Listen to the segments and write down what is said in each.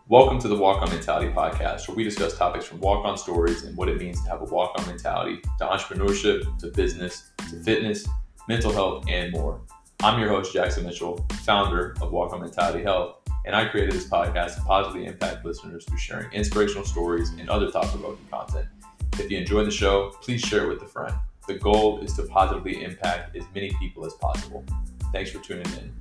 Welcome to the Walk On Mentality podcast, where we discuss topics from walk-on stories and what it means to have a walk-on mentality, to entrepreneurship, to business, to fitness, mental health, and more. I'm your host, Jackson Mitchell, founder of Walk On Mentality Health, and I created this podcast to positively impact listeners through sharing inspirational stories and other thought-provoking content. If you enjoy the show, please share it with a friend. The goal is to positively impact as many people as possible. Thanks for tuning in.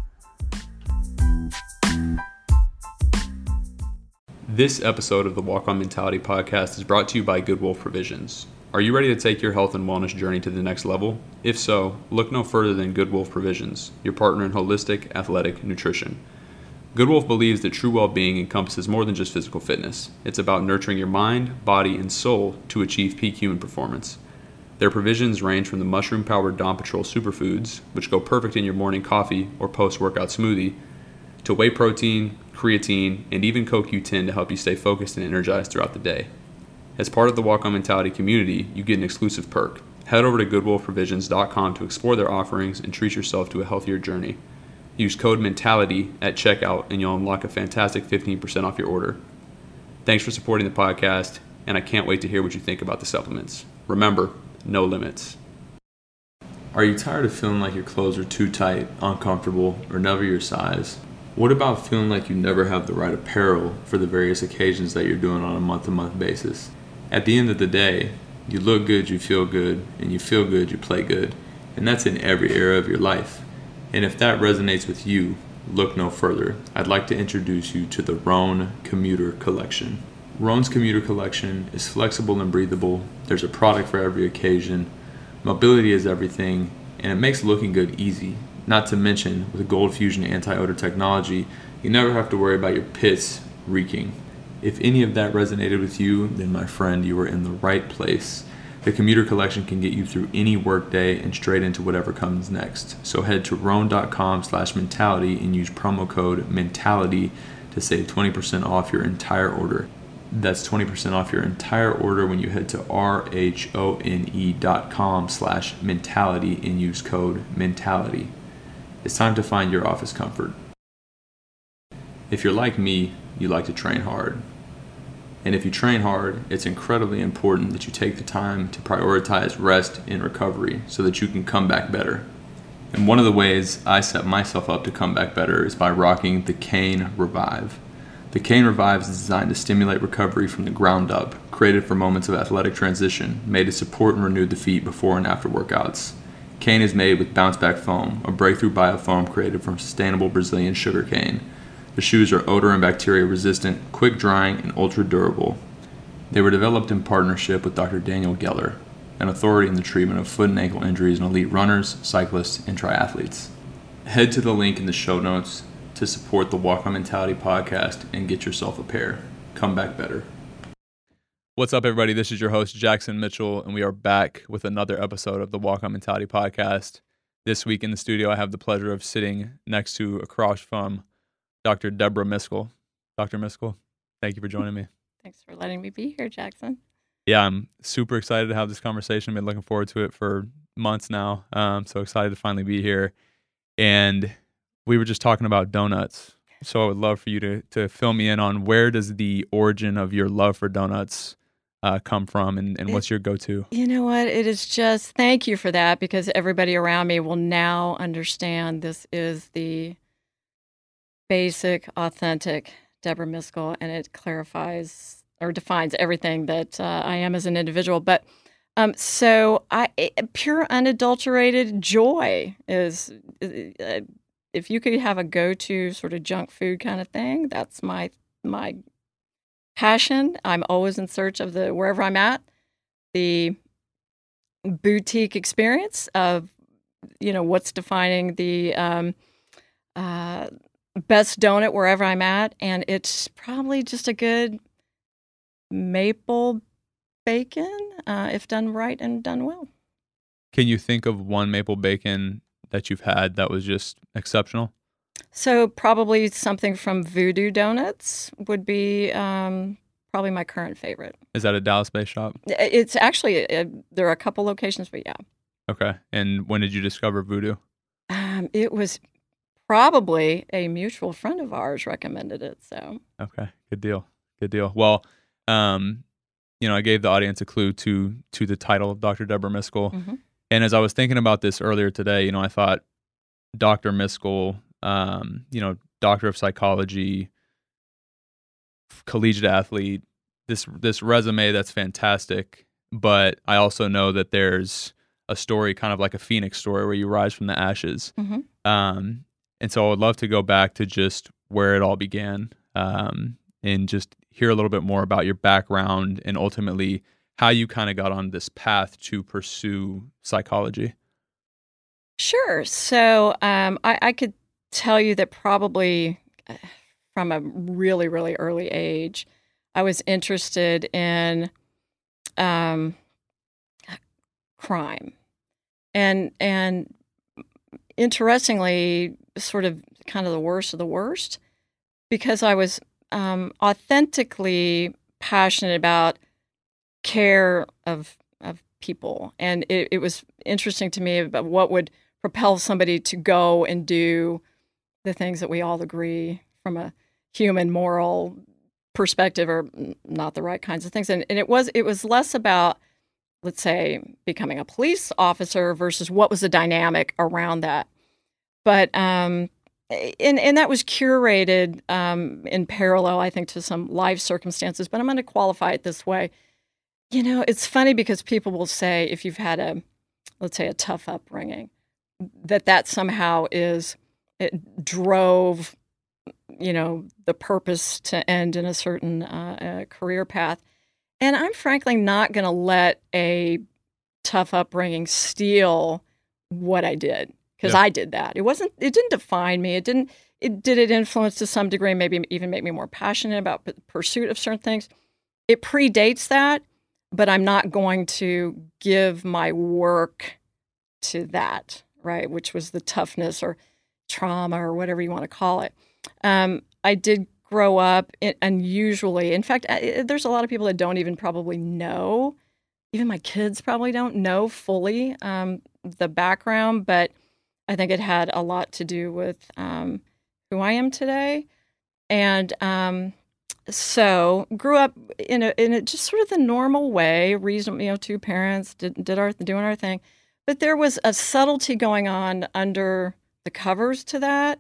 This episode of the Walk On Mentality podcast is brought to you by Good Wolf Provisions. Are you ready to take your health and wellness journey to the next level? If so, look no further than Good Wolf Provisions, your partner in holistic, athletic nutrition. Good Wolf believes that true well-being encompasses more than just physical fitness. It's about nurturing your mind, body, and soul to achieve peak human performance. Their provisions range from the mushroom-powered Dawn Patrol superfoods, which go perfect in your morning coffee or post-workout smoothie, to whey protein, creatine, and even CoQ10 to help you stay focused and energized throughout the day. As part of the Walk On Mentality community, you get an exclusive perk. Head over to goodwolfprovisions.com to explore their offerings and treat yourself to a healthier journey. Use code MENTALITY at checkout and you'll unlock a fantastic 15% off your order. Thanks for supporting the podcast, and I can't wait to hear what you think about the supplements. Remember, no limits. Are you tired of feeling like your clothes are too tight, uncomfortable, or never your size? What about feeling like you never have the right apparel for the various occasions that you're doing on a month-to-month basis? At the end of the day, you look good, you feel good, and you feel good, you play good. And that's in every area of your life. And if that resonates with you, look no further. I'd like to introduce you to the Rhone Commuter Collection. Rhone's Commuter Collection is flexible and breathable. There's a product for every occasion. Mobility is everything, and it makes looking good easy. Not to mention, with Gold Fusion anti-odor technology, you never have to worry about your pits reeking. If any of that resonated with you, then my friend, you are in the right place. The Commuter Collection can get you through any workday and straight into whatever comes next. So head to rhone.com/mentality and use promo code MENTALITY to save 20% off your entire order. That's 20% off your entire order when you head to rhone.com/mentality and use code MENTALITY. It's time to find your office comfort. If you're like me, you like to train hard. And if you train hard, it's incredibly important that you take the time to prioritize rest and recovery so that you can come back better. And one of the ways I set myself up to come back better is by rocking the Cane Revive. The Cane Revive is designed to stimulate recovery from the ground up, created for moments of athletic transition, made to support and renew the feet before and after workouts. Cane is made with bounce back foam, a breakthrough biofoam created from sustainable Brazilian sugarcane. The shoes are odor and bacteria resistant, quick drying, and ultra durable. They were developed in partnership with Dr. Daniel Geller, an authority in the treatment of foot and ankle injuries in elite runners, cyclists, and triathletes. Head to the link in the show notes to support the Walk On Mentality podcast and get yourself a pair. Come back better. What's up, everybody? This is your host, Jackson Mitchell, and we are back with another episode of the Walk On Mentality podcast. This week in the studio, I have the pleasure of sitting across from Dr. Deborah Miskell. Dr. Miskell, thank you for joining me. Thanks for letting me be here, Jackson. Yeah, I'm super excited to have this conversation. I've been looking forward to it for months now. So excited to finally be here. And we were just talking about donuts. So I would love for you to fill me in on where does the origin of your love for donuts come from, and what's your go-to? You know what? It is just, thank you for that, because everybody around me will now understand this is the basic, authentic Deborah Miskell, and it clarifies or defines everything that I am as an individual. But pure unadulterated joy is, if you could have a go-to sort of junk food kind of thing, that's my passion. I'm always in search of wherever I'm at, the boutique experience of, what's defining the best donut wherever I'm at. And it's probably just a good maple bacon, if done right and done well. Can you think of one maple bacon that you've had that was just exceptional? So probably something from Voodoo Donuts would be probably my current favorite. Is that a Dallas-based shop? It's actually, there are a couple locations, but yeah. Okay. And when did you discover Voodoo? It was probably a mutual friend of ours recommended it. So Okay, good deal. Good deal. Well, I gave the audience a clue to the title of Dr. Deborah Miskell. mm-hmm. And as I was thinking about this earlier today, I thought Dr. Miskell, doctor of psychology, collegiate athlete, this resume that's fantastic. But I also know that there's a story, kind of like a phoenix story, where you rise from the ashes. Mm-hmm. And so I would love to go back to just where it all began, and just hear a little bit more about your background and ultimately how you kind of got on this path to pursue psychology. Sure. So I could tell you that probably from a really, really early age, I was interested in crime. And interestingly, sort of kind of the worst of the worst, because I was authentically passionate about care of people. And it was interesting to me about what would propel somebody to go and do the things that we all agree from a human moral perspective are not the right kinds of things. And it was less about, let's say, becoming a police officer versus what was the dynamic around that. But and that was curated in parallel, I think, to some life circumstances. But I'm going to qualify it this way. It's funny because people will say if you've had let's say, a tough upbringing, that somehow it drove, the purpose to end in a certain career path. And I'm frankly not going to let a tough upbringing steal what I did, because I did that. It didn't define me. Did it influence to some degree, maybe even make me more passionate about the pursuit of certain things? It predates that, but I'm not going to give my work to that, right? Which was the toughness or trauma or whatever you want to call it. I did grow up unusually. In fact, there's a lot of people that don't even probably know. Even my kids probably don't know fully the background, but I think it had a lot to do with who I am today. And so grew up in a just sort of the normal way, reasonable, two parents doing our thing. But there was a subtlety going on under the covers to that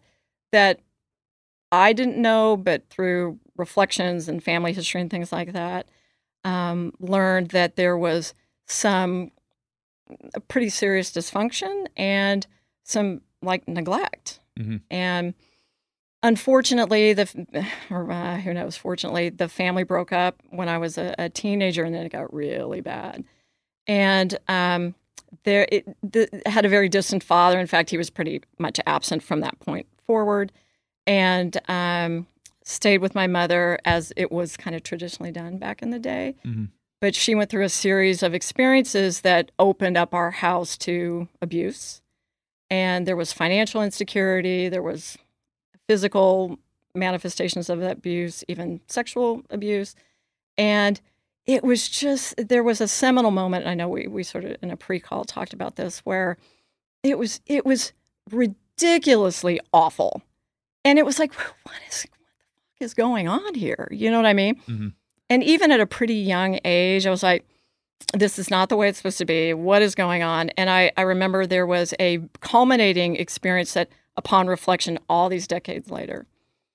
I didn't know, but through reflections and family history and things like that, learned that there was some pretty serious dysfunction and some neglect. Mm-hmm. And unfortunately, who knows, fortunately, the family broke up when I was a teenager, and then it got really bad. And had a very distant father. In fact, he was pretty much absent from that point forward. And stayed with my mother as it was kind of traditionally done back in the day. Mm-hmm. But she went through a series of experiences that opened up our house to abuse. And there was financial insecurity. There was physical manifestations of that abuse, even sexual abuse. And it was there was a seminal moment. I know we sort of in a pre-call talked about this, where it was ridiculously awful. And it was like, what the fuck is going on here? You know what I mean? Mm-hmm. And even at a pretty young age, I was like, this is not the way it's supposed to be. What is going on? And I remember there was a culminating experience that, upon reflection, all these decades later,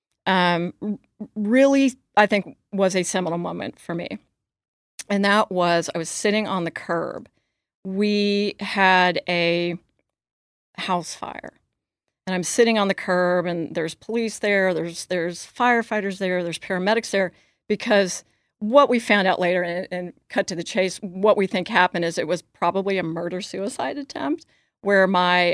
really, I think, was a seminal moment for me. And that was, I was sitting on the curb. We had a house fire. And I'm sitting on the curb, and there's police there, there's firefighters there, there's paramedics there, because what we found out later, and cut to the chase, what we think happened is it was probably a murder-suicide attempt, where my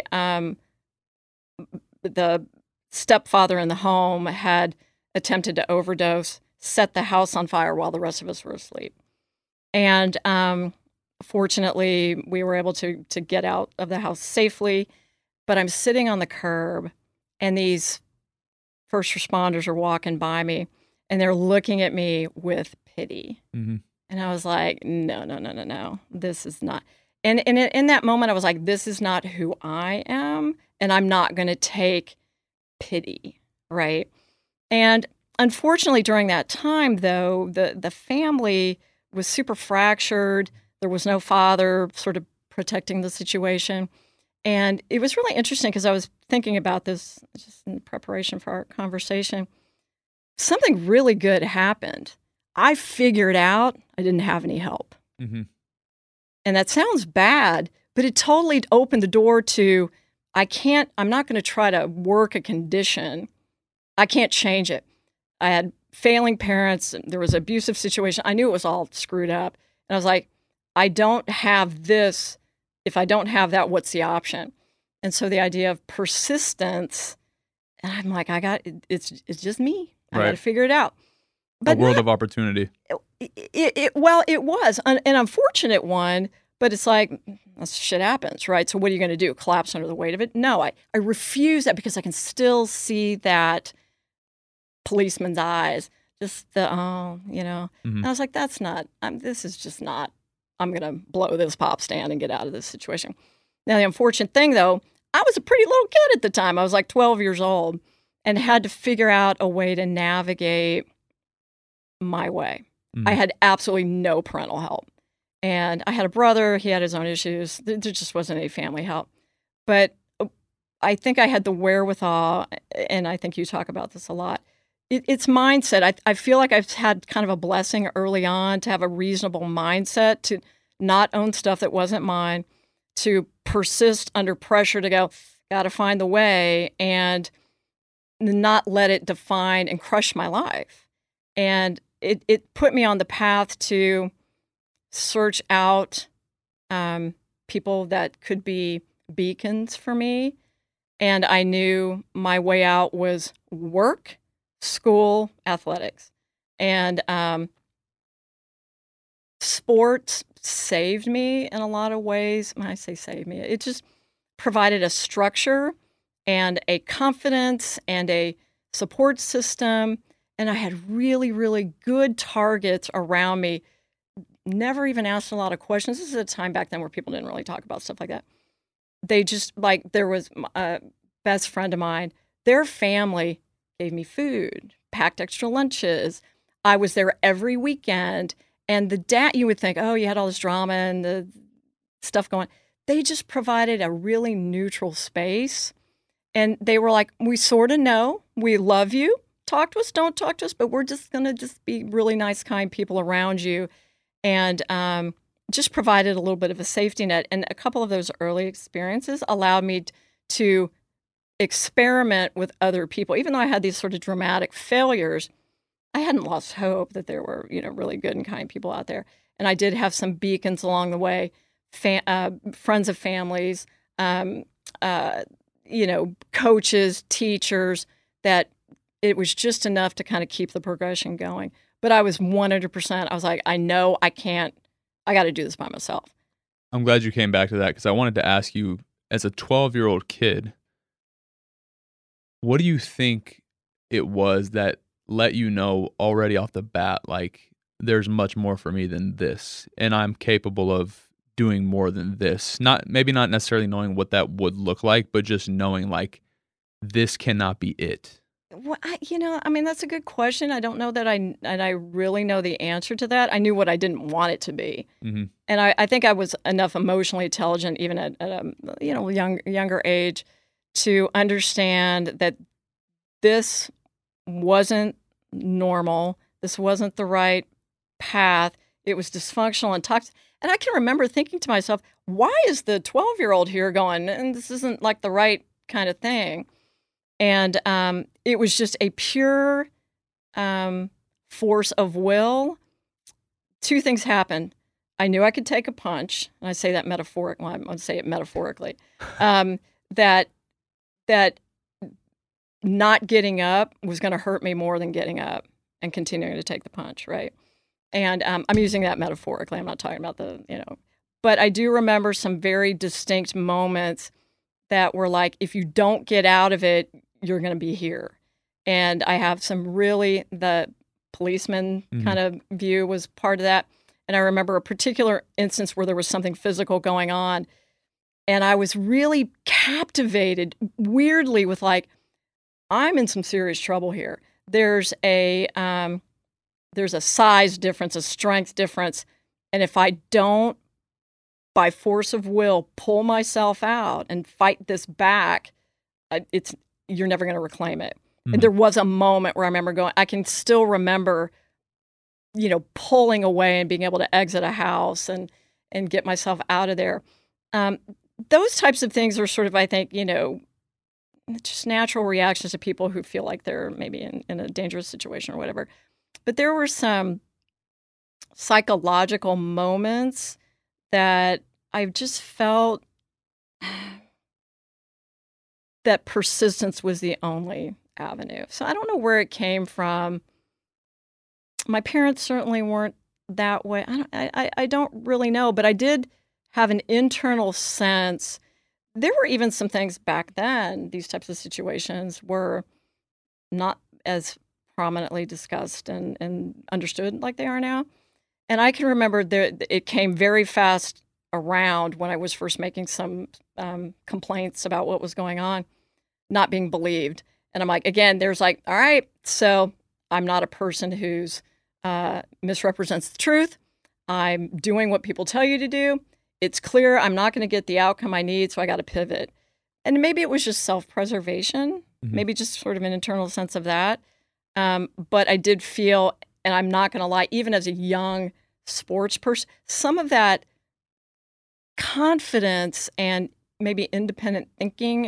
the stepfather in the home had attempted to overdose, set the house on fire while the rest of us were asleep. And fortunately, we were able to get out of the house safely. But I'm sitting on the curb, and these first responders are walking by me, and they're looking at me with pity. Mm-hmm. And I was like, no, this is not. And in that moment, I was like, this is not who I am, and I'm not going to take pity, right? And unfortunately, during that time, though, the family was super fractured. There was no father sort of protecting the situation. And it was really interesting because I was thinking about this just in preparation for our conversation. Something really good happened. I figured out I didn't have any help. Mm-hmm. And that sounds bad, but it totally opened the door to I'm not going to try to work a condition. I can't change it. I had failing parents. There was an abusive situation. I knew it was all screwed up. And I was like, I don't have this. If I don't have that, what's the option? And so the idea of persistence, and I'm like, it's just me. I got to figure it out. But a world of opportunity. It was an unfortunate one, but it's like, shit happens, right? So what are you going to do? Collapse under the weight of it? No, I refuse that because I can still see that policeman's eyes, just Mm-hmm. And I was like, this is just not, I'm going to blow this pop stand and get out of this situation. Now, the unfortunate thing, though, I was a pretty little kid at the time. I was like 12 years old and had to figure out a way to navigate my way. Mm-hmm. I had absolutely no parental help. And I had a brother. He had his own issues. There just wasn't any family help. But I think I had the wherewithal, and I think you talk about this a lot. It's mindset. I feel like I've had kind of a blessing early on to have a reasonable mindset, to not own stuff that wasn't mine, to persist under pressure, to go, got to find the way, and not let it define and crush my life. And it put me on the path to search out people that could be beacons for me. And I knew my way out was work, school, athletics. And sports saved me in a lot of ways. When I say saved me, it just provided a structure and a confidence and a support system. And I had really, really good targets around me. Never even asked a lot of questions. This is a time back then where people didn't really talk about stuff like that. They just, like, there was a best friend of mine. Their family gave me food, packed extra lunches. I was there every weekend. And the dad, you would think, oh, you had all this drama and the stuff going. They just provided a really neutral space. And they were like, we sort of know, we love you. Talk to us, don't talk to us, but we're just going to just be really nice, kind people around you. And just provided a little bit of a safety net. And a couple of those early experiences allowed me to experiment with other people. Even though I had these sort of dramatic failures, I hadn't lost hope that there were, really good and kind people out there. And I did have some beacons along the way, friends of families, coaches, teachers, that it was just enough to kind of keep the progression going. But I was 100%, I was like, I know I can't, I got to do this by myself. I'm glad you came back to that, because I wanted to ask you, as a 12-year-old kid, what do you think it was that let you know already off the bat, like, there's much more for me than this, and I'm capable of doing more than this? Maybe not necessarily knowing what that would look like, but just knowing, like, this cannot be it. Well, that's a good question. I don't know that I really know the answer to that. I knew what I didn't want it to be. Mm-hmm. And I think I was enough emotionally intelligent, even at a younger age, to understand that this wasn't normal. This wasn't the right path. It was dysfunctional and toxic. And I can remember thinking to myself, why is the 12-year-old here going, and this isn't like the right kind of thing? And it was just a pure force of will. Two things happened. I knew I could take a punch, and I say that metaphorically. Well, I'm going to say it metaphorically. That not getting up was going to hurt me more than getting up and continuing to take the punch, right? And I'm using that metaphorically. I'm not talking about But I do remember some very distinct moments that were like, if you don't get out of it, you're going to be here. And I have the policeman kind of view was part of that. And I remember a particular instance where there was something physical going on. And I was really captivated, weirdly, with like, I'm in some serious trouble here. There's a size difference, a strength difference, and if I don't, by force of will, pull myself out and fight this back, you're never going to reclaim it. Mhm. And there was a moment where I remember I can still remember, pulling away and being able to exit a house and get myself out of there. Those types of things are sort of, I think, just natural reactions to people who feel like they're maybe in a dangerous situation or whatever. But there were some psychological moments that I just felt that persistence was the only avenue. So I don't know where it came from. My parents certainly weren't that way. I don't really know, but I did have an internal sense. There were even some things back then, these types of situations were not as prominently discussed and understood like they are now. And I can remember it came very fast around when I was first making some complaints about what was going on, not being believed. And I'm like, again, there's like, all right, so I'm not a person who's misrepresents the truth. I'm doing what people tell you to do. It's clear I'm not going to get the outcome I need, so I got to pivot. And maybe it was just self-preservation, maybe just sort of an internal sense of that. But I did feel, and I'm not going to lie, even as a young sports person, some of that confidence and maybe independent thinking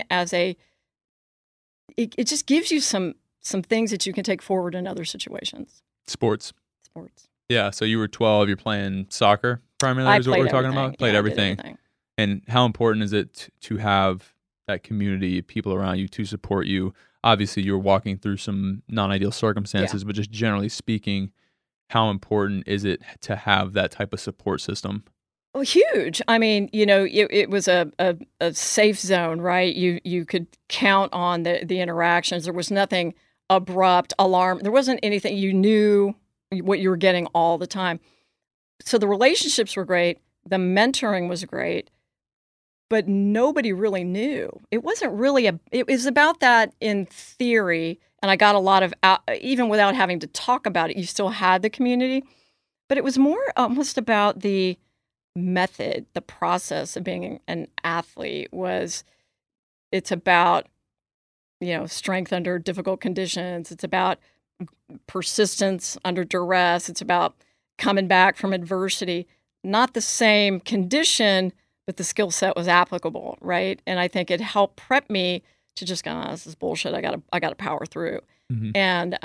it just gives you some things that you can take forward in other situations. Sports. Sports. Yeah. So you were 12. You're playing soccer primarily. Is what we're talking about. Played everything. And how important is it to have that community, people around you to support you? Obviously, you're walking through some non-ideal circumstances, but just generally speaking, how important is it to have that type of support system? Well, huge. I mean, it was a safe zone, right? You could count on the interactions. There was nothing abrupt, alarm. There wasn't anything. You knew what you were getting all the time. So the relationships were great. The mentoring was great. But nobody really knew. It wasn't really it was about that in theory. And I got a lot of, even without having to talk about it, you still had the community. But it was more almost about the method, the process of being an athlete it's about, strength under difficult conditions. It's about persistence under duress. It's about coming back from adversity. Not the same condition, but the skill set was applicable, right? And I think it helped prep me to just go, this is bullshit. I gotta power through. And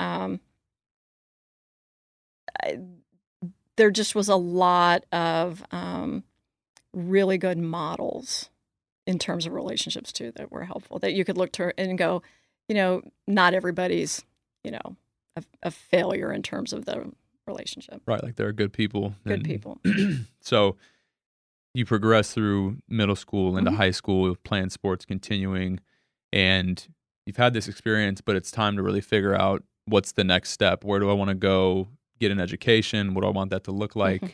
there just was a lot of really good models in terms of relationships too that were helpful, that you could look to and go, not everybody's, a failure in terms of the relationship. Right, like there are good people. Good people. So you progress through middle school into high school, playing sports, continuing, and you've had this experience, but it's time to really figure out what's the next step. Where do I want to go get an education? What do I want that to look like?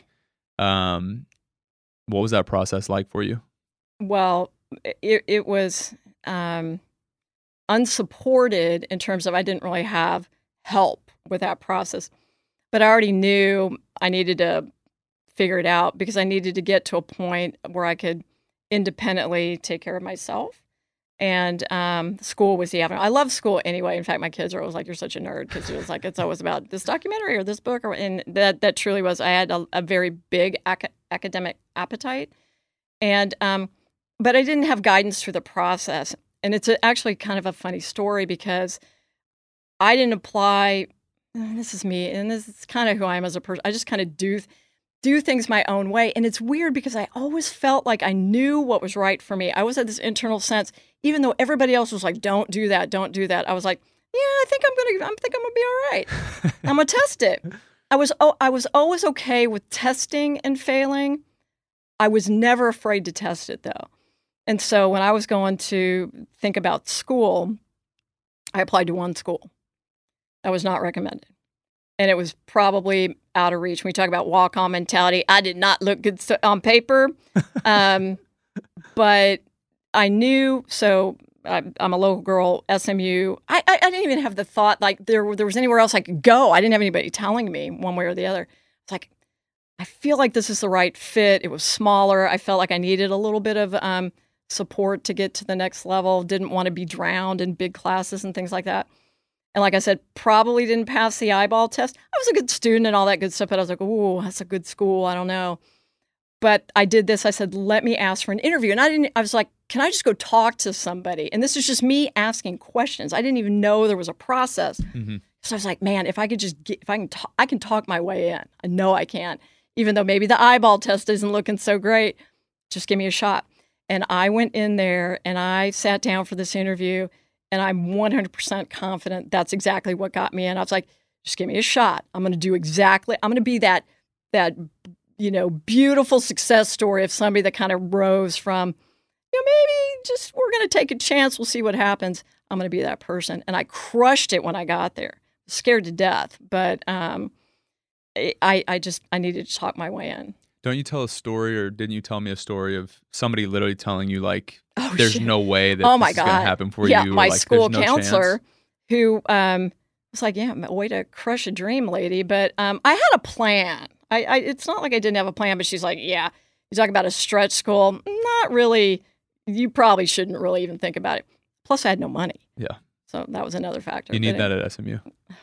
What was that process like for you? Well, it was unsupported in terms of I didn't really have help with that process. But I already knew I needed to figure it out because I needed to get to a point where I could independently take care of myself. And school was the avenue. I love school anyway. In fact, my kids are always like, "You're such a nerd," because it was like it's always about this documentary or this book, and that truly was. I had a very big academic appetite, and but I didn't have guidance through the process. And it's actually kind of a funny story because I didn't apply. This is me, and this is kind of who I am as a person. I just kind of do things my own way. And it's weird because I always felt like I knew what was right for me. I always had this internal sense, even though everybody else was like, don't do that. I was like, yeah, I think I'm gonna be all right. I'm gonna test it. I was always okay with testing and failing. I was never afraid to test it though. And so when I was going to think about school, I applied to one school. That was not recommended. And it was probably out of reach. When we talk about walk-on mentality, I did not look good on paper. But I knew, so I'm a local girl, SMU. I I didn't even have the thought like there was anywhere else I could go. I didn't have anybody telling me one way or the other. It's like, I feel like this is the right fit. It was smaller. I felt like I needed a little bit of support to get to the next level. Didn't want to be drowned in big classes and things like that. And like I said, probably didn't pass the eyeball test. I was a good student and all that good stuff, but I was like, oh, that's a good school. I don't know. But I did this. I said, let me ask for an interview. And I was like, can I just go talk to somebody? And this is just me asking questions. I didn't even know there was a process. Mm-hmm. So I was like, man, if I could just I can talk my way in. I know I can. Even though maybe the eyeball test isn't looking so great, just give me a shot. And I went in there and I sat down for this interview, and I'm 100% confident that's exactly what got me in. I was like, just give me a shot. I'm going to be that beautiful success story of somebody that kind of rose from, maybe just we're going to take a chance. We'll see what happens. I'm going to be that person. And I crushed it when I got there. Scared to death, but I needed to talk my way in. Don't you tell a story, or didn't you tell me a story of somebody literally telling you like, there's no way that this is going to happen for you? Yeah, my like, school no counselor chance? who was like, yeah, way to crush a dream, lady. But I had a plan. It's not like I didn't have a plan, but she's like, yeah, you talk about a stretch school. Not really. You probably shouldn't really even think about it. Plus, I had no money. Yeah. So that was another factor. You need that at SMU.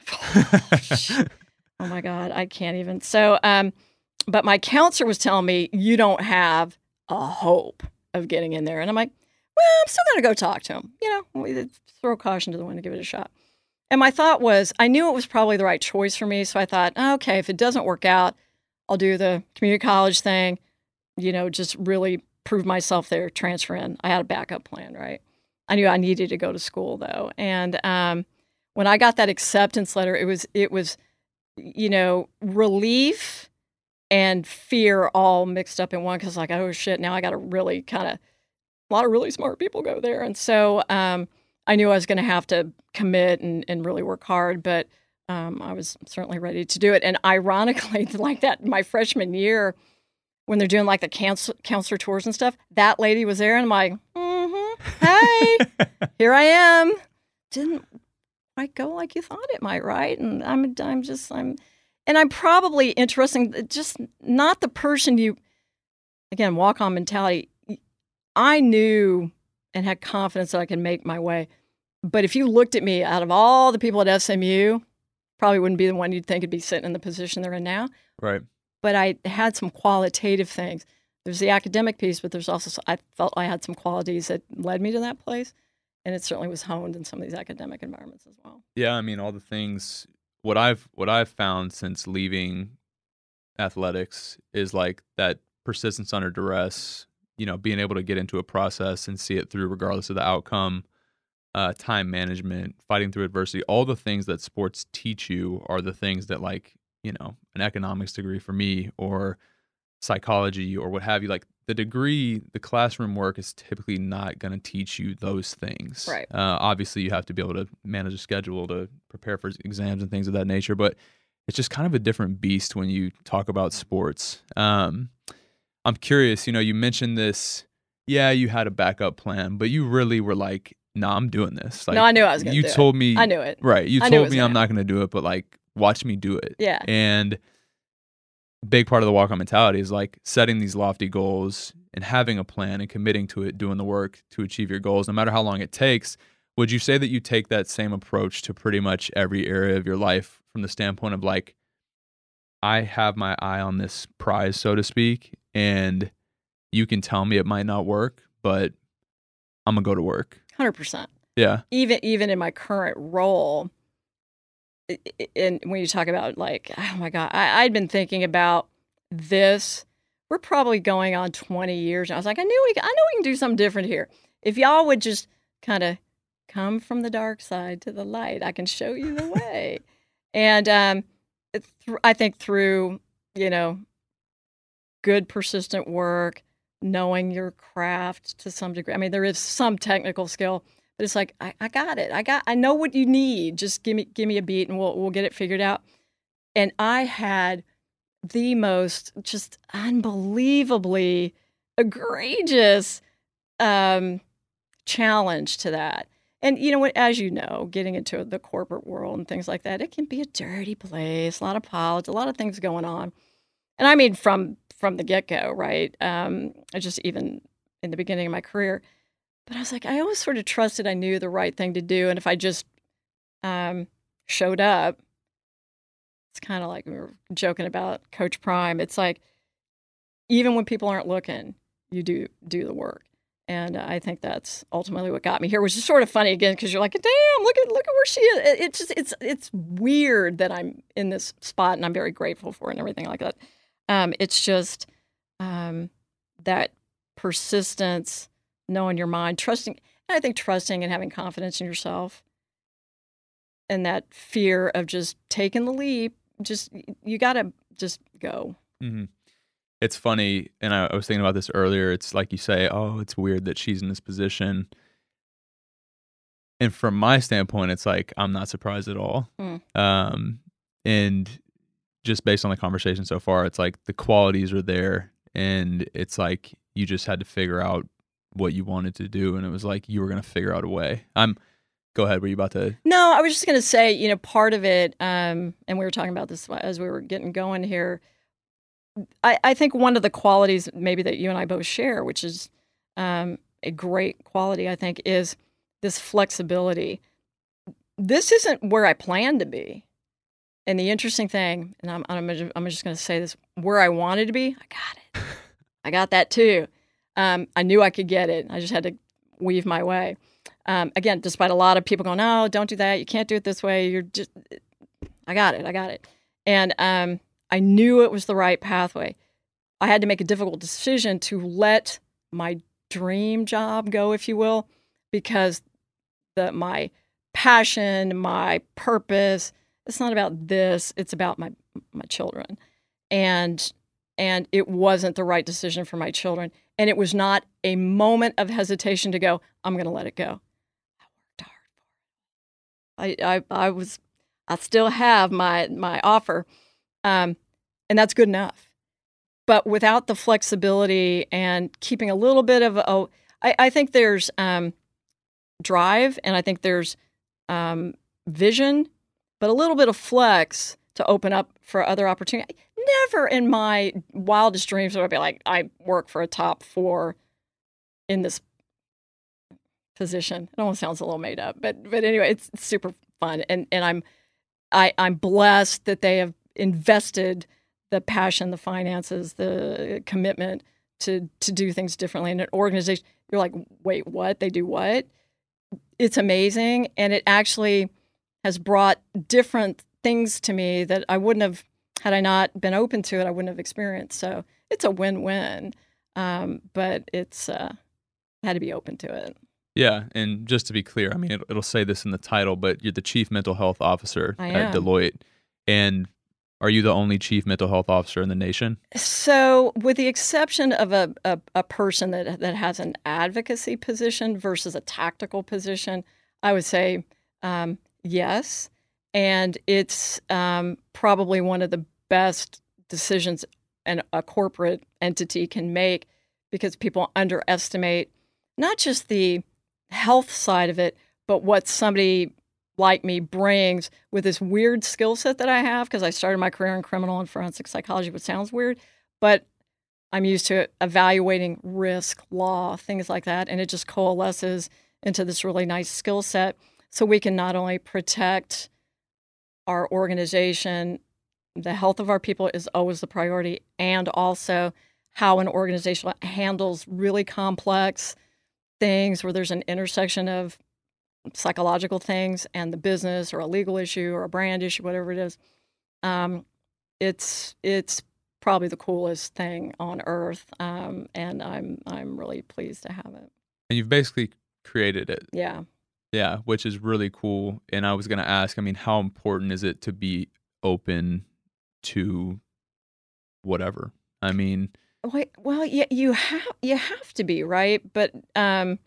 Oh my God, I can't even. So, but my counselor was telling me, you don't have a hope of getting in there. And I'm like, well, I'm still going to go talk to him. Throw caution to the wind and give it a shot. And my thought was, I knew it was probably the right choice for me. So I thought, okay, if it doesn't work out, I'll do the community college thing, just really prove myself there, transfer in. I had a backup plan, right? I knew I needed to go to school though. And when I got that acceptance letter, it was relief and fear all mixed up in one, because like, oh shit, now I got to really a lot of really smart people go there. And so I knew I was going to have to commit and really work hard, but I was certainly ready to do it. And ironically, like that, my freshman year, when they're doing like the counselor tours and stuff, that lady was there, and I'm like, hey, here I am. Didn't quite go like you thought it might, right? And I'm probably interesting, just not the person again, walk-on mentality. I knew and had confidence that I could make my way. But if you looked at me, out of all the people at SMU, probably wouldn't be the one you'd think would be sitting in the position they're in now. Right. But I had some qualitative things. There's the academic piece, but there's also, I felt I had some qualities that led me to that place. And it certainly was honed in some of these academic environments as well. Yeah, I mean, all the things, what I've found since leaving athletics is like that persistence under duress, being able to get into a process and see it through regardless of the outcome, time management, fighting through adversity, all the things that sports teach you are the things that an economics degree for me, or psychology, or what have you, like the degree, the classroom work is typically not going to teach you those things. Right. Obviously, you have to be able to manage a schedule to prepare for exams and things of that nature, but it's just kind of a different beast when you talk about sports. I'm curious, you mentioned this, yeah, you had a backup plan, but you really were like, nah, I'm doing this. Like, no, I knew I was going to do it. You told me. I knew it. Right. You told me I'm not going to do it, but like, watch me do it. Yeah. And big part of the walk-on mentality is like setting these lofty goals and having a plan and committing to it, doing the work to achieve your goals, no matter how long it takes. Would you say that you take that same approach to pretty much every area of your life, from the standpoint of like, I have my eye on this prize, so to speak, and you can tell me it might not work, but I'm gonna go to work? 100%. Yeah. Even in my current role, and when you talk about like, oh my God, I'd been thinking about this. We're probably going on 20 years. And I was like, I know we can do something different here. If y'all would just kind of come from the dark side to the light, I can show you the way. And I think through, good persistent work, knowing your craft to some degree. I mean, there is some technical skill, but it's like, I got it. I know what you need. Just give me a beat and we'll get it figured out. And I had the most just unbelievably egregious challenge to that. And you know what? As you know, getting into the corporate world and things like that, it can be a dirty place. A lot of politics, a lot of things going on. And I mean, from the get go, right? I just even in the beginning of my career, but I was like, I always sort of trusted I knew the right thing to do, and if I just showed up, it's kind of like we were joking about Coach Prime. It's like even when people aren't looking, you do the work. And I think that's ultimately what got me here, which is sort of funny again because you're like, damn, look at where she is. It's weird that I'm in this spot, and I'm very grateful for it and everything like that. It's just that persistence, knowing your mind, trusting. And I think trusting and having confidence in yourself, and that fear of just taking the leap. Just you gotta just go. Mm-hmm. It's funny, and I was thinking about this earlier. It's like you say, oh, it's weird that she's in this position. And from my standpoint, it's like, I'm not surprised at all. And just based on the conversation so far, it's like the qualities are there, and it's like you just had to figure out what you wanted to do, and it was like you were going to figure out a way. Go ahead. Were you about to? No, I was just going to say, part of it, and we were talking about this as we were getting going here, I think one of the qualities maybe that you and I both share, which is a great quality, I think, is this flexibility. This isn't where I planned to be. And the interesting thing, and I'm just going to say this, where I wanted to be, I got it. I got that too. I knew I could get it. I just had to weave my way. Again, despite a lot of people going, no, don't do that. You can't do it this way. I got it. And I knew it was the right pathway. I had to make a difficult decision to let my dream job go, if you will, because my passion, my purpose, it's not about this. It's about my children. And it wasn't the right decision for my children. And it was not a moment of hesitation to go, I'm going to let it go. I worked hard for it. I still have my offer. And that's good enough. But without the flexibility and keeping a little bit of I think there's drive, and I think there's vision, but a little bit of flex to open up for other opportunity. Never in my wildest dreams would I be like, I work for a top 4 in this position. It almost sounds a little made up, but anyway, it's super fun, and I'm blessed that they have invested the passion, the finances, the commitment to do things differently in an organization. You're like, wait, what? They do what? It's amazing, and it actually has brought different things to me that I wouldn't have, had I not been open to it, I wouldn't have experienced. So it's a win-win, but it's had to be open to it. Yeah, and just to be clear, I mean, it'll say this in the title, but you're the Chief Mental Health Officer at Deloitte. And are you the only Chief Mental Health Officer in the nation? So with the exception of a person that has an advocacy position versus a tactical position, I would say yes. And it's probably one of the best decisions a corporate entity can make, because people underestimate not just the health side of it, but what somebody like me brings with this weird skill set that I have, because I started my career in criminal and forensic psychology, which sounds weird, but I'm used to evaluating risk, law, things like that, and it just coalesces into this really nice skill set. So we can not only protect our organization, the health of our people is always the priority, and also how an organization handles really complex things where there's an intersection of psychological things and the business, or a legal issue or a brand issue, whatever it is. It's probably the coolest thing on earth, and I'm really pleased to have it. And you've basically created it. Yeah, which is really cool. And I was going to ask, I mean, how important is it to be open to whatever? I mean, well, yeah, you have to be, right, but and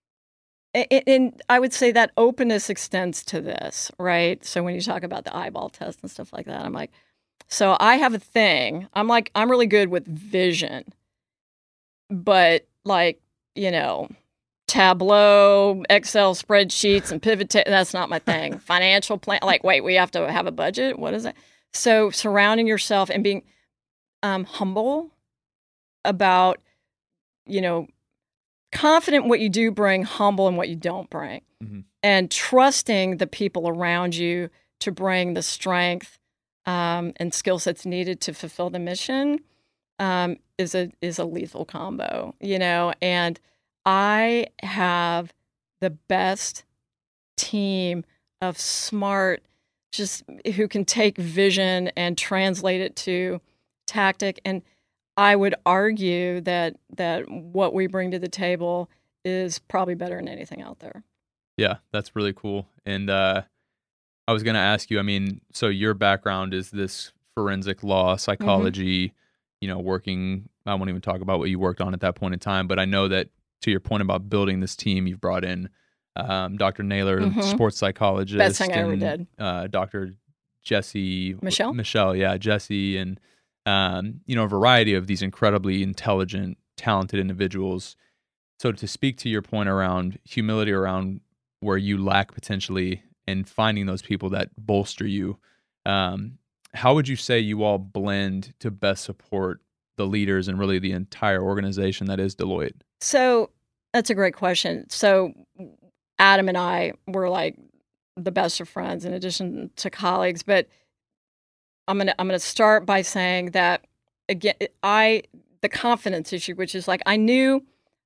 I would say that openness extends to this, right? So when you talk about the eyeball test and stuff like that, I'm like, so I have a thing. I'm really good with vision, but Tableau, Excel spreadsheets, and pivot tables. That's not my thing. Financial plan. Like, wait, we have to have a budget? What is that? So surrounding yourself and being humble about, confident in what you do bring, humble in what you don't bring, and trusting the people around you to bring the strength and skill sets needed to fulfill the mission is a lethal combo, and I have the best team of smart, just who can take vision and translate it to tactic. And I would argue that what we bring to the table is probably better than anything out there. Yeah, that's really cool. And I was going to ask you, so your background is this forensic law, psychology, working, I won't even talk about what you worked on at that point in time, but I know that to your point about building this team, you've brought in Dr. Naylor, sports psychologist. Best thing I ever did. Dr. Jesse. Michelle, yeah, Jesse, and, a variety of these incredibly intelligent, talented individuals. So to speak to your point around humility, around where you lack potentially, and finding those people that bolster you, how would you say you all blend to best support the leaders and really the entire organization that is Deloitte? So that's a great question. So Adam and I were like the best of friends in addition to colleagues, but I'm gonna start by saying that again, the confidence issue, which is like I knew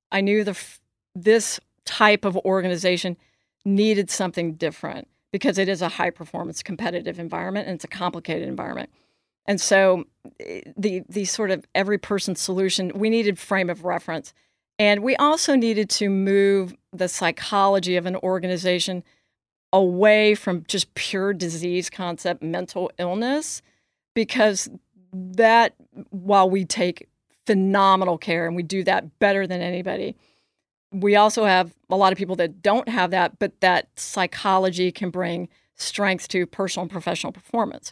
this type of organization needed something different because it is a high performance competitive environment and it's a complicated environment. And so the sort of every person solution, we needed frame of reference. And we also needed to move the psychology of an organization away from just pure disease concept, mental illness, because that, while we take phenomenal care and we do that better than anybody, we also have a lot of people that don't have that, but that psychology can bring strength to personal and professional performance.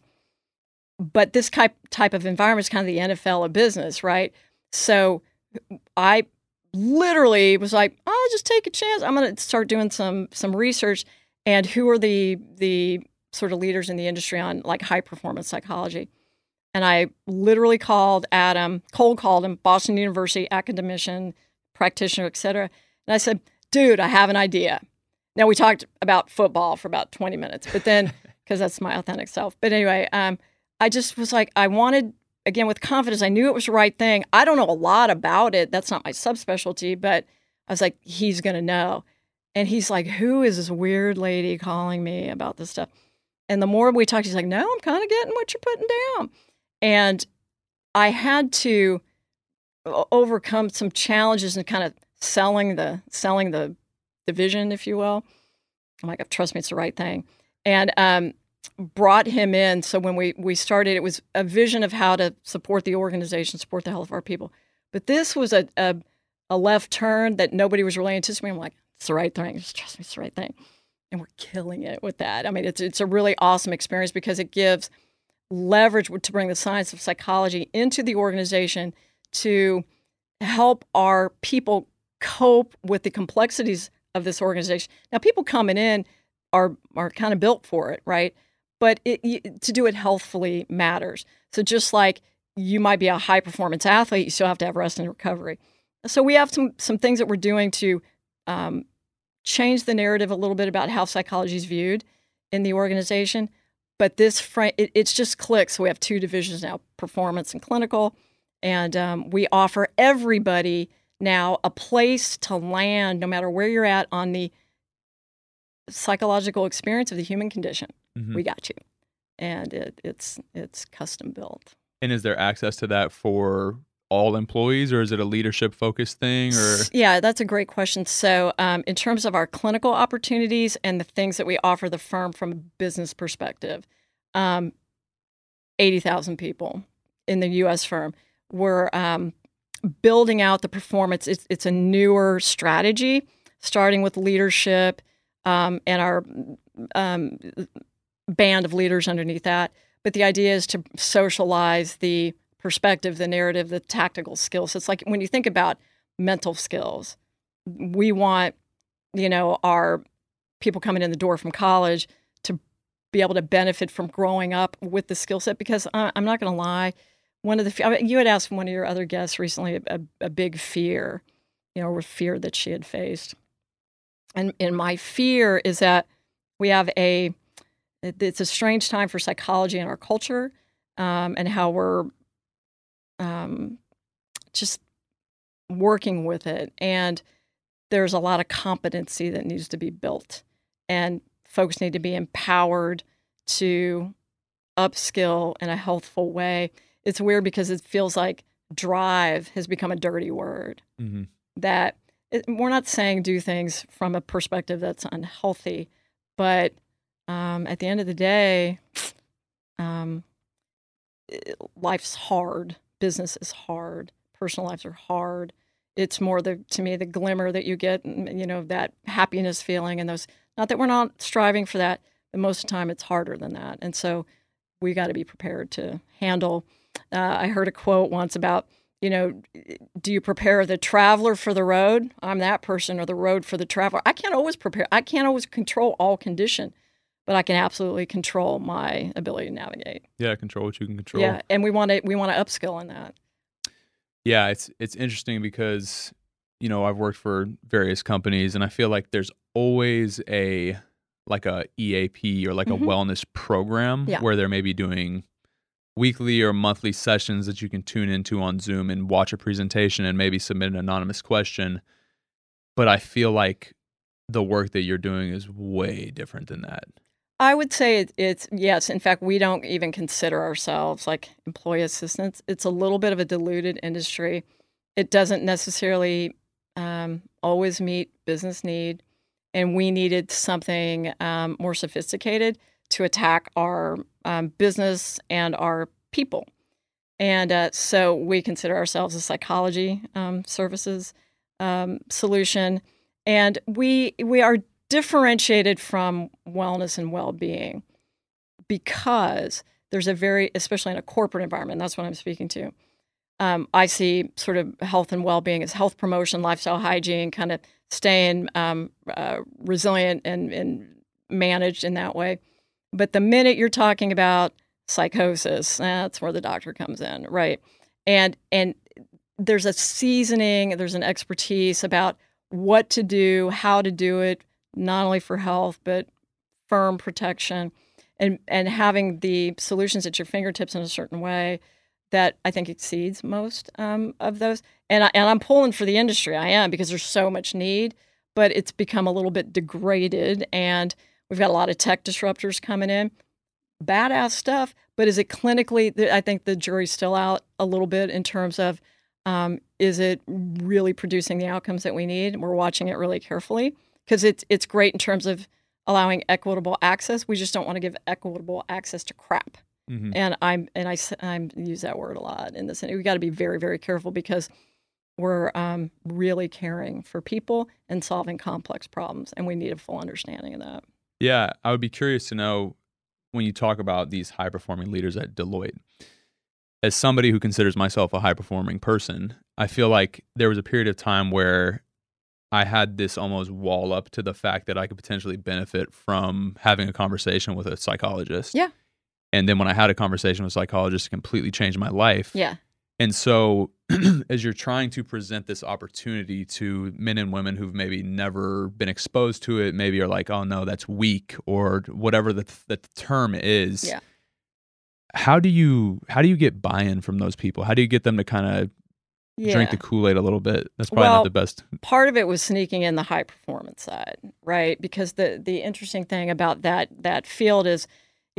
But this type of environment is kind of the NFL of business, right? So I literally was like, I'll just take a chance. I'm going to start doing some research, and who are the sort of leaders in the industry on like high performance psychology. And I literally called Adam, cold called him, Boston University academician, practitioner, et cetera. And I said, dude, I have an idea. Now we talked about football for about 20 minutes, but then, because that's my authentic self. But anyway, I just was like, I wanted, again, with confidence, I knew it was the right thing. I don't know a lot about it. That's not my subspecialty, but I was like, he's going to know. And he's like, who is this weird lady calling me about this stuff? And the more we talked, he's like, no, I'm kind of getting what you're putting down. And I had to overcome some challenges and kind of selling the vision, if you will. I'm like, trust me, it's the right thing. And brought him in. So when we started, it was a vision of how to support the organization, support the health of our people. But this was a left turn that nobody was really anticipating. I'm like, it's the right thing. Just trust me, it's the right thing. And we're killing it with that. I mean, it's a really awesome experience because it gives leverage to bring the science of psychology into the organization to help our people cope with the complexities of this organization. Now, people coming in are kind of built for it, right? But to do it healthfully matters. So just like you might be a high performance athlete, you still have to have rest and recovery. So we have some things that we're doing to change the narrative a little bit about how psychology is viewed in the organization. But this it's just clicked. So we have two divisions now, performance and clinical. And we offer everybody now a place to land, no matter where you're at on the psychological experience of the human condition. Mm-hmm. We got you. And it's custom built. And is there access to that for all employees, or is it a leadership focused thing? Or yeah, that's a great question. So in terms of our clinical opportunities and the things that we offer the firm from a business perspective, 80,000 people in the U.S. firm. We're building out the performance. It's a newer strategy, starting with leadership and our band of leaders underneath that. But the idea is to socialize the perspective, the narrative, the tactical skills. So it's like when you think about mental skills, we want our people coming in the door from college to be able to benefit from growing up with the skill set. Because I'm not going to lie, you had asked one of your other guests recently a big fear, or fear that she had faced. And my fear is that we have it's a strange time for psychology in our culture, and how we're just working with it. And there's a lot of competency that needs to be built, and folks need to be empowered to upskill in a healthful way. It's weird because it feels like drive has become a dirty word. Mm-hmm. We're not saying do things from a perspective that's unhealthy, but at the end of the day, life's hard. Business is hard. Personal lives are hard. It's more to me, the glimmer that you get, that happiness feeling and those, not that we're not striving for that, but most of the time it's harder than that. And so we got to be prepared to handle. I heard a quote once about, do you prepare the traveler for the road? I'm that person, or the road for the traveler. I can't always prepare. I can't always control all condition, but I can absolutely control my ability to navigate. Yeah, control what you can control. Yeah, and we want to upskill in that. Yeah, it's interesting because, I've worked for various companies, and I feel like there's always a EAP or a wellness program where they're maybe doing weekly or monthly sessions that you can tune into on Zoom and watch a presentation and maybe submit an anonymous question. But I feel like the work that you're doing is way different than that. I would say it's yes. In fact, we don't even consider ourselves like employee assistants. It's a little bit of a diluted industry. It doesn't necessarily always meet business need, and we needed something more sophisticated to attack our business and our people. And so we consider ourselves a psychology services solution, and we are differentiated from wellness and well-being because there's especially in a corporate environment, that's what I'm speaking to. I see sort of health and well-being as health promotion, lifestyle hygiene, kind of staying resilient and managed in that way. But the minute you're talking about psychosis, that's where the doctor comes in, right? And there's a seasoning, there's an expertise about what to do, how to do it, not only for health, but firm protection, and having the solutions at your fingertips in a certain way that I think exceeds most of those. And I'm pulling for the industry. I am, because there's so much need, but it's become a little bit degraded, and we've got a lot of tech disruptors coming in. Badass stuff, but is it clinically, I think the jury's still out a little bit in terms of, is it really producing the outcomes that we need? We're watching it really carefully, because it's great in terms of allowing equitable access. We just don't want to give equitable access to crap. Mm-hmm. And I use that word a lot in this. We got to be very, very careful, because we're really caring for people and solving complex problems, and we need a full understanding of that. Yeah, I would be curious to know, when you talk about these high-performing leaders at Deloitte, as somebody who considers myself a high-performing person, I feel like there was a period of time where I had this almost wall up to the fact that I could potentially benefit from having a conversation with a psychologist. Yeah. And then when I had a conversation with a psychologist, it completely changed my life. Yeah. And so as you're trying to present this opportunity to men and women who've maybe never been exposed to it, maybe are like, oh no, that's weak, or whatever the term is. Yeah. How do you get buy-in from those people? How do you get them to kind of drink the Kool-Aid a little bit? That's probably not the best. Part of it was sneaking in the high performance side, right? Because the interesting thing about that field is,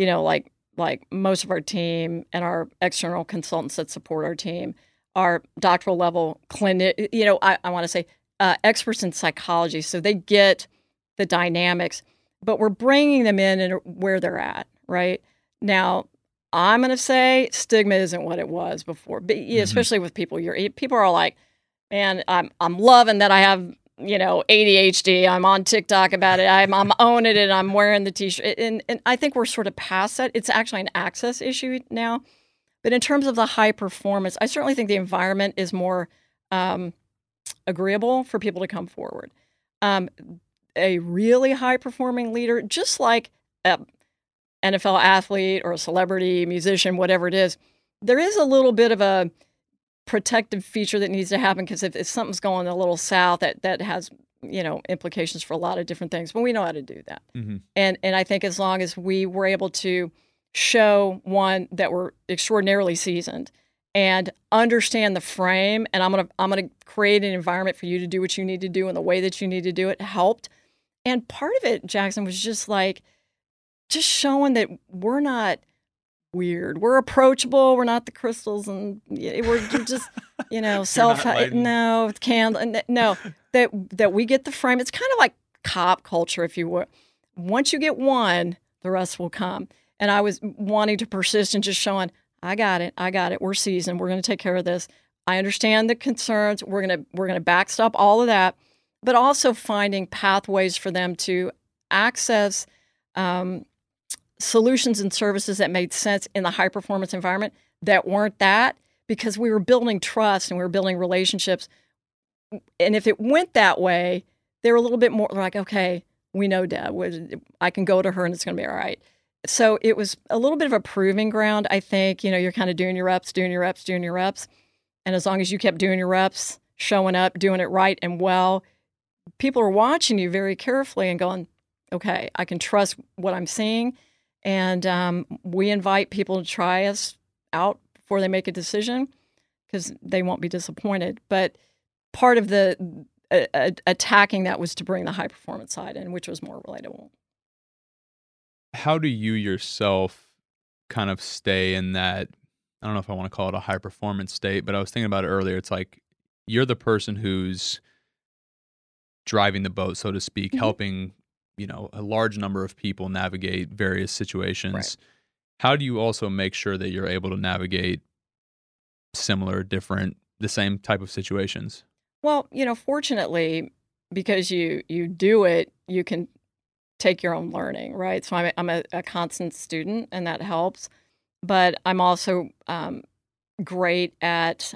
like most of our team and our external consultants that support our team are doctoral level clinic, I want to say experts in psychology. So they get the dynamics, but we're bringing them in where they're at right now. I'm going to say stigma isn't what it was before, but especially with people people are all like, man, I'm loving that I have, ADHD. I'm on TikTok about it. I'm owning it. I'm wearing the t-shirt. And I think we're sort of past that. It's actually an access issue now. But in terms of the high performance, I certainly think the environment is more agreeable for people to come forward. a really high-performing leader, just like a NFL athlete or a celebrity, musician, whatever it is, there is a little bit of a protective feature that needs to happen because if something's going a little south, that has implications for a lot of different things. But we know how to do that, and I think as long as we were able to show one that we're extraordinarily seasoned and understand the frame, and I'm gonna create an environment for you to do what you need to do in the way that you need to do it, helped. And part of it, Jackson, was just showing that we're not weird. We're approachable. We're not the crystals, and we're just, self. No, candle. No, that we get the frame. It's kind of like cop culture, if you will. Once you get one, the rest will come. And I was wanting to persist and just showing, I got it. We're seasoned. We're going to take care of this. I understand the concerns. We're gonna backstop all of that, but also finding pathways for them to access solutions and services that made sense in the high performance environment that weren't that, because we were building trust and we were building relationships. And if it went that way, they were a little bit more like, okay, we know Deb. I can go to her and it's going to be all right. So it was a little bit of a proving ground. I think, you're kind of doing your reps. And as long as you kept doing your reps, showing up, doing it right and well, people are watching you very carefully and going, okay, I can trust what I'm seeing. And we invite people to try us out before they make a decision because they won't be disappointed. But part of the attacking that was to bring the high performance side in, which was more relatable. How do you yourself kind of stay in that, I don't know if I want to call it a high performance state, but I was thinking about it earlier. It's like you're the person who's driving the boat, so to speak, helping a large number of people navigate various situations. Right. How do you also make sure that you're able to navigate similar, different, the same type of situations? Well, fortunately, because you do it, you can take your own learning, right? So I'm a constant student, and that helps. But I'm also great at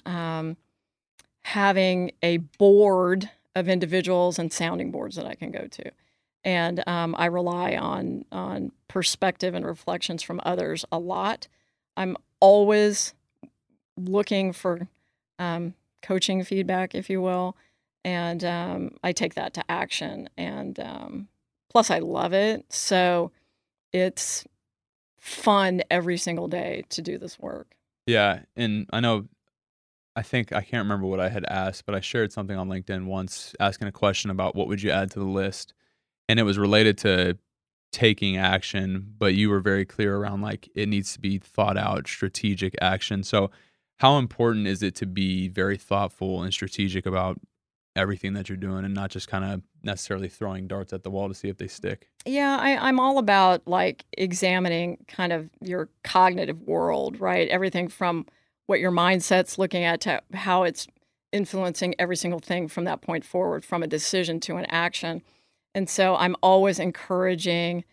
having a board of individuals and sounding boards that I can go to. And I rely on perspective and reflections from others a lot. I'm always looking for coaching feedback, if you will, and I take that to action. And plus, I love it, so it's fun every single day to do this work. Yeah, and I think I can't remember what I had asked, but I shared something on LinkedIn once asking a question about what would you add to the list. And it was related to taking action, but you were very clear around it needs to be thought out, strategic action. So how important is it to be very thoughtful and strategic about everything that you're doing and not just kind of necessarily throwing darts at the wall to see if they stick? Yeah, I'm all about examining kind of your cognitive world, right? Everything from what your mindset's looking at to how it's influencing every single thing from that point forward, from a decision to an action. And so I'm always encouraging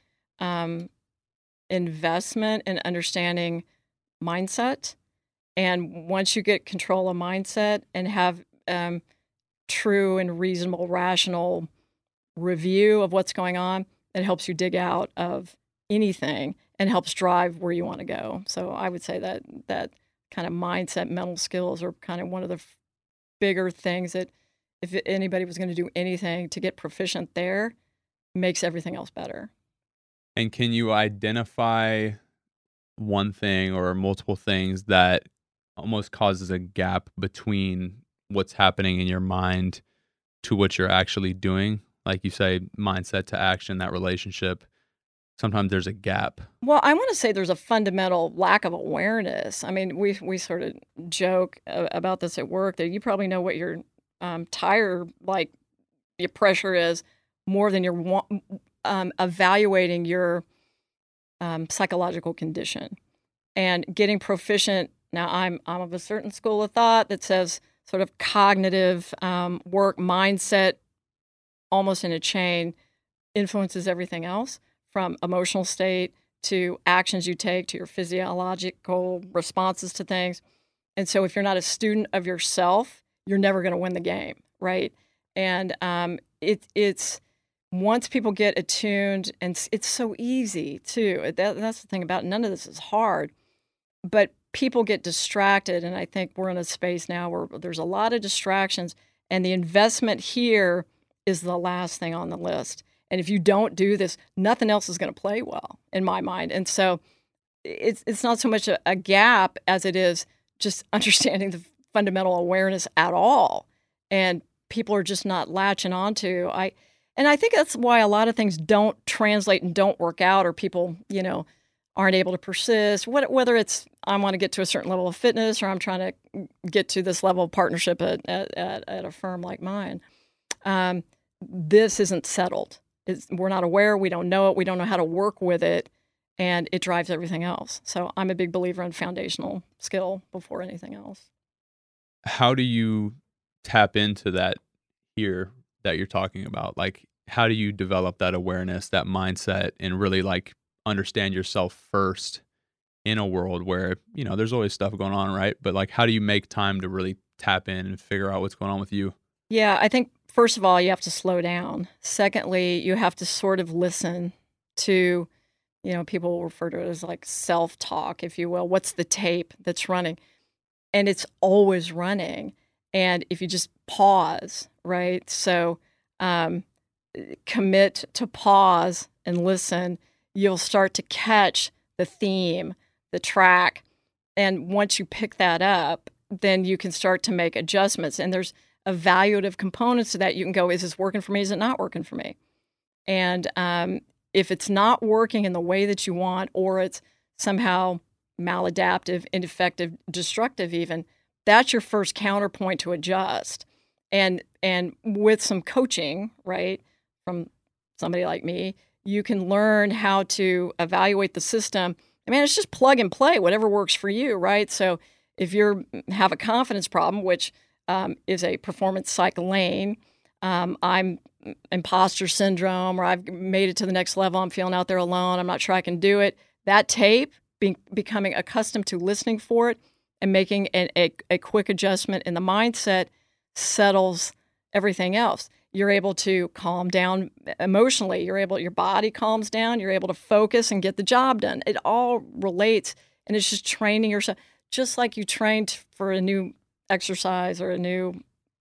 investment and understanding mindset. And once you get control of mindset and have true and reasonable, rational review of what's going on, it helps you dig out of anything and helps drive where you want to go. So I would say that kind of mindset, mental skills are kind of one of the bigger things that if anybody was going to do anything to get proficient there, makes everything else better. And can you identify one thing or multiple things that almost causes a gap between what's happening in your mind to what you're actually doing? Like you say, mindset to action, that relationship. Sometimes there's a gap. Well, I want to say there's a fundamental lack of awareness. I mean, we sort of joke about this at work that you probably know what your tire, your pressure is more than you're evaluating your psychological condition and getting proficient. Now, I'm of a certain school of thought that says sort of cognitive work, mindset, almost in a chain, influences everything else, from emotional state to actions you take to your physiological responses to things. And so if you're not a student of yourself, you're never going to win the game, right? And it's once people get attuned, and it's so easy too. That's the thing about it. None of this is hard, but people get distracted. And I think we're in a space now where there's a lot of distractions, and the investment here is the last thing on the list. And if you don't do this, nothing else is going to play well in my mind. And so it's not so much a gap as it is just understanding the fundamental awareness at all. And people are just not latching onto. And I think that's why a lot of things don't translate and don't work out, or people, aren't able to persist. Whether it's I want to get to a certain level of fitness, or I'm trying to get to this level of partnership at a firm like mine. This isn't settled. We're not aware. We don't know it. We don't know how to work with it. And it drives everything else. So I'm a big believer in foundational skill before anything else. How do you tap into that here that you're talking about? Like, how do you develop that awareness, that mindset, and really like understand yourself first in a world where, there's always stuff going on, right? But like, how do you make time to really tap in and figure out what's going on with you? Yeah, I think first of all, you have to slow down. Secondly, you have to sort of listen to, people refer to it as like self-talk, if you will. What's the tape that's running? And it's always running. And if you just pause, right? So commit to pause and listen, you'll start to catch the theme, the track. And once you pick that up, then you can start to make adjustments. And there's evaluative components to that. You can go, is this working for me? Is it not working for me? And if it's not working in the way that you want, or it's somehow maladaptive, ineffective, destructive even, that's your first counterpoint to adjust. And with some coaching, right, from somebody like me, you can learn how to evaluate the system. I mean, it's just plug and play, whatever works for you, right? So if you have a confidence problem, which is a performance psych lane, I'm imposter syndrome, or I've made it to the next level, I'm feeling out there alone, I'm not sure I can do it. That tape, becoming accustomed to listening for it and making a quick adjustment in the mindset settles everything else. You're able to calm down emotionally. Your body calms down. You're able to focus and get the job done. It all relates, and it's just training yourself, just like you trained for a new exercise or a new,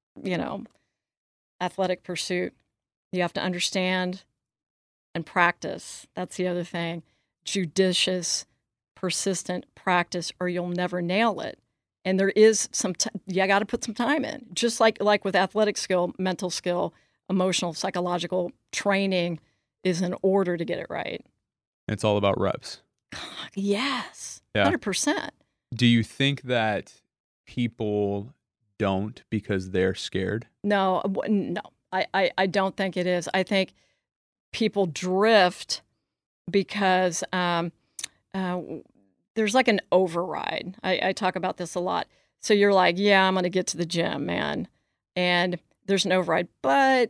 athletic pursuit. You have to understand and practice. That's the other thing. Judicious, persistent practice, or you'll never nail it. And there is you got to put some time in. Just like with athletic skill, mental skill, emotional, psychological training is in order to get it right. It's all about reps. Yes, yeah. 100%. Do you think that people don't because they're scared? No. I don't think it is. I think people drift because there's like an override. I talk about this a lot. So you're like, yeah, I'm going to get to the gym, man. And there's an override. But,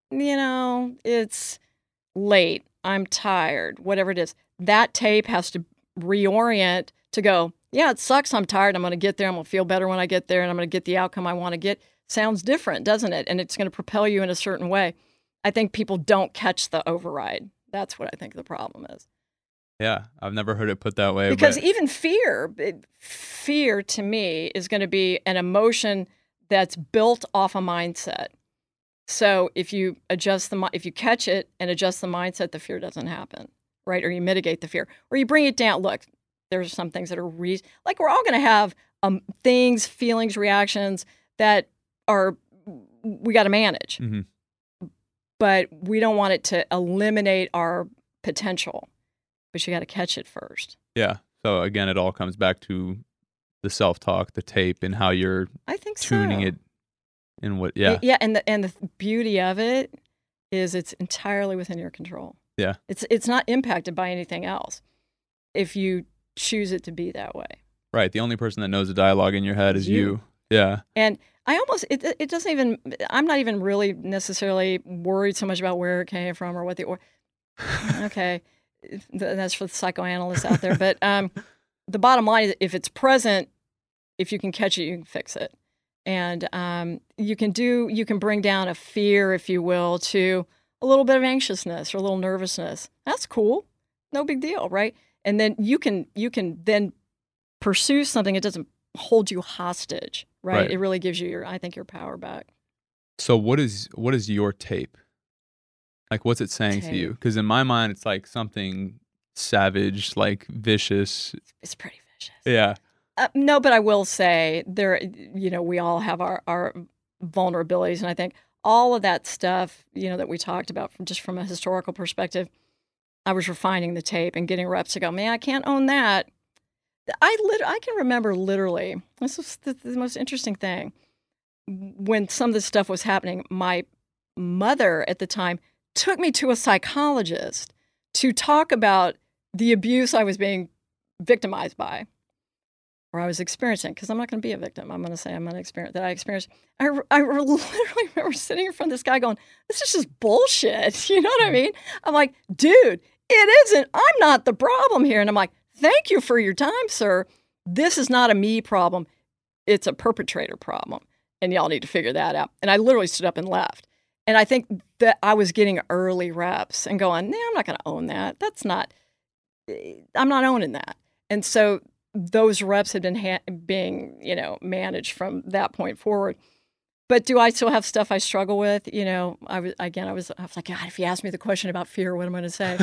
it's late. I'm tired, whatever it is. That tape has to reorient to go, yeah, it sucks. I'm tired. I'm going to get there. I'm going to feel better when I get there, and I'm going to get the outcome I want to get. Sounds different, doesn't it? And it's going to propel you in a certain way. I think people don't catch the override. That's what I think the problem is. Yeah, I've never heard it put that way. Because even fear to me is going to be an emotion that's built off a mindset. So if you if you catch it and adjust the mindset, the fear doesn't happen, right? Or you mitigate the fear, or you bring it down. Look, there's some things that are like we're all going to have things, feelings, reactions that we got to manage, but we don't want it to eliminate our potential. But you got to catch it first. Yeah. So again, it all comes back to the self-talk, the tape, and how you're tuning it. And what? Yeah. Yeah. And the beauty of it is it's entirely within your control. Yeah. It's not impacted by anything else if you choose it to be that way. Right. The only person that knows the dialogue in your head is you. Yeah. And I almost, it doesn't even, I'm not even really necessarily worried so much about where it came from or what okay. That's for the psychoanalysts out there. But the bottom line is if it's present, if you can catch it, you can fix it. And you can bring down a fear, if you will, to a little bit of anxiousness or a little nervousness. That's cool. No big deal, right? And then you can then pursue something. It doesn't hold you hostage, right? Right. It really gives you I think your power back. So what is your tape? Like, what's it saying to you? Tape. Because in my mind, it's like something savage, like vicious. It's pretty vicious. Yeah. No, but I will say we all have our vulnerabilities. And I think all of that stuff, that we talked about from a historical perspective, I was refining the tape and getting reps to go, man, I can't own that. I can remember literally, this was the most interesting thing. When some of this stuff was happening, my mother at the time took me to a psychologist to talk about the abuse I was being victimized by, or I was experiencing, because I'm not going to be a victim. I'm going to say I'm going to experience that I experienced. I literally remember sitting in front of this guy going, this is just bullshit. You know what I mean? I'm like, dude, it isn't. I'm not the problem here. And I'm like, thank you for your time, sir. This is not a me problem. It's a perpetrator problem. And y'all need to figure that out. And I literally stood up and left. And I think that I was getting early reps and going, nah, I'm not going to own that. I'm not owning that. And so those reps had been being, managed from that point forward. But do I still have stuff I struggle with? I was like, God, if you ask me the question about fear, what am I going to say?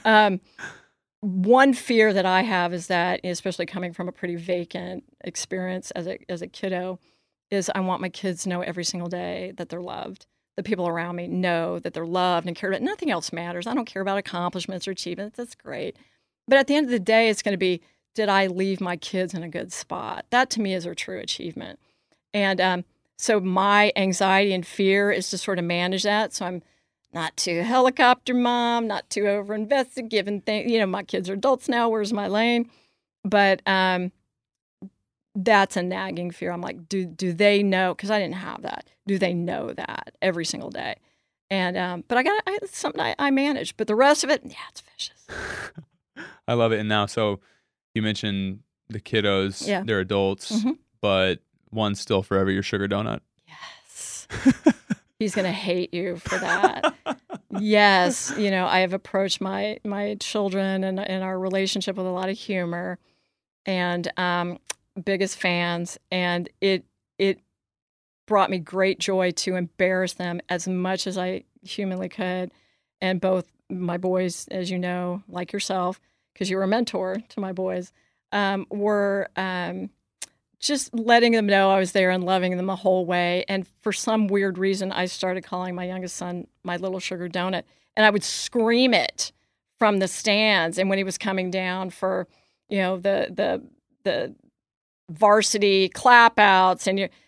One fear that I have is that, especially coming from a pretty vacant experience as a kiddo, is I want my kids to know every single day that they're loved. The people around me know that they're loved and cared about. Nothing else matters. I don't care about accomplishments or achievements. That's great. But at the end of the day, it's going to be, did I leave my kids in a good spot? That to me is a true achievement. And so my anxiety and fear is to sort of manage that. So I'm not too helicopter mom, not too over-invested, giving things, my kids are adults now, where's my lane? But that's a nagging fear. I'm like, do they know? Because I didn't have that. Do they know that every single day? And but it's something I manage. But the rest of it, yeah, it's vicious. I love it. And now, so you mentioned the kiddos, Yeah. they're adults, but one's still forever your sugar donut. Yes. He's going to hate you for that. Yes. I have approached my children and our relationship with a lot of humor and biggest fans. And it brought me great joy to embarrass them as much as I humanly could. And both my boys, as you know, like yourself, because you were a mentor to my boys, were just letting them know I was there and loving them the whole way. And for some weird reason, I started calling my youngest son my little sugar donut. And I would scream it from the stands. And when he was coming down for, the varsity clap outs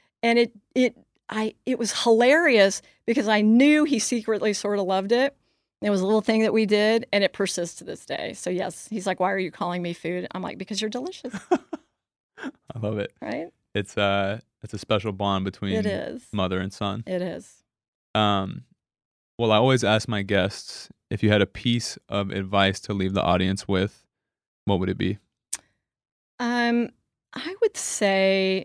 it was hilarious because I knew he secretly sort of loved it. It was a little thing that we did, and it persists to this day. So yes, he's like, why are you calling me food? I'm like, because you're delicious. I love it. Right? It's a special bond between It is. mother and son. It is. Well, I always ask my guests, if you had a piece of advice to leave the audience with, what would it be? I would say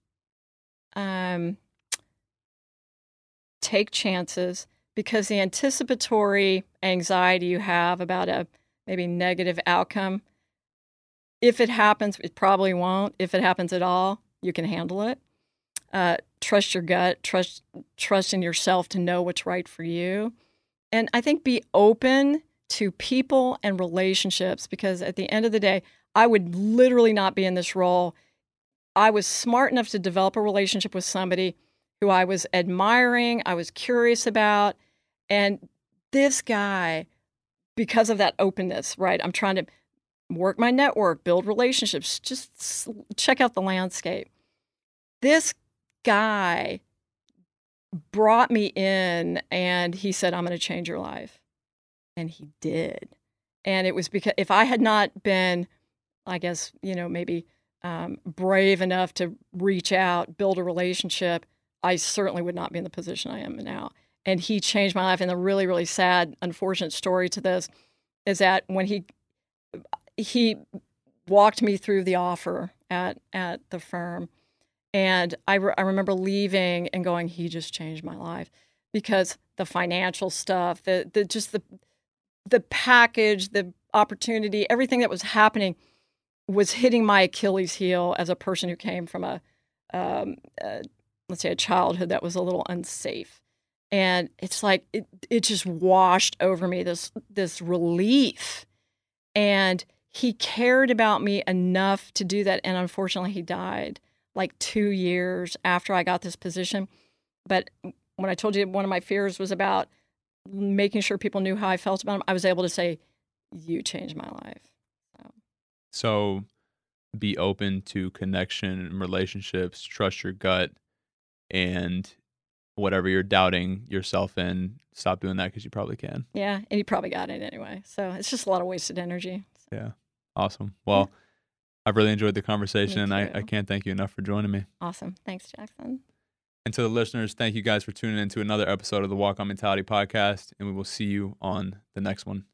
take chances, because the anticipatory anxiety you have about a maybe negative outcome, if it happens, it probably won't. If it happens at all, you can handle it. Trust your gut, trust in yourself to know what's right for you. And I think be open to people and relationships, because at the end of the day, I would literally not be in this role. I was smart enough to develop a relationship with somebody who I was admiring, I was curious about. And this guy, because of that openness, right? I'm trying to work my network, build relationships, just check out the landscape. This guy brought me in and he said, I'm going to change your life. And he did. And it was because if I had not been, I guess, maybe brave enough to reach out, build a relationship, I certainly would not be in the position I am now. And he changed my life. And the really, really sad, unfortunate story to this is that when he walked me through the offer at the firm, and I remember leaving and going, he just changed my life. because the financial stuff, the package, the opportunity, everything that was happening was hitting my Achilles heel as a person who came from let's say a childhood that was a little unsafe. And it's like it just washed over me, this relief. And he cared about me enough to do that. And unfortunately, he died like 2 years after I got this position. But when I told you one of my fears was about making sure people knew how I felt about him, I was able to say, you changed my life. So be open to connection and relationships, trust your gut, and whatever you're doubting yourself in, stop doing that because you probably can. Yeah, and he probably got it anyway. So it's just a lot of wasted energy. Yeah. Awesome. Well, I've really enjoyed the conversation, and I too. can't thank you enough for joining me. Awesome. Thanks, Jackson. And to the listeners, thank you guys for tuning in to another episode of the Walk On Mentality podcast, and we will see you on the next one.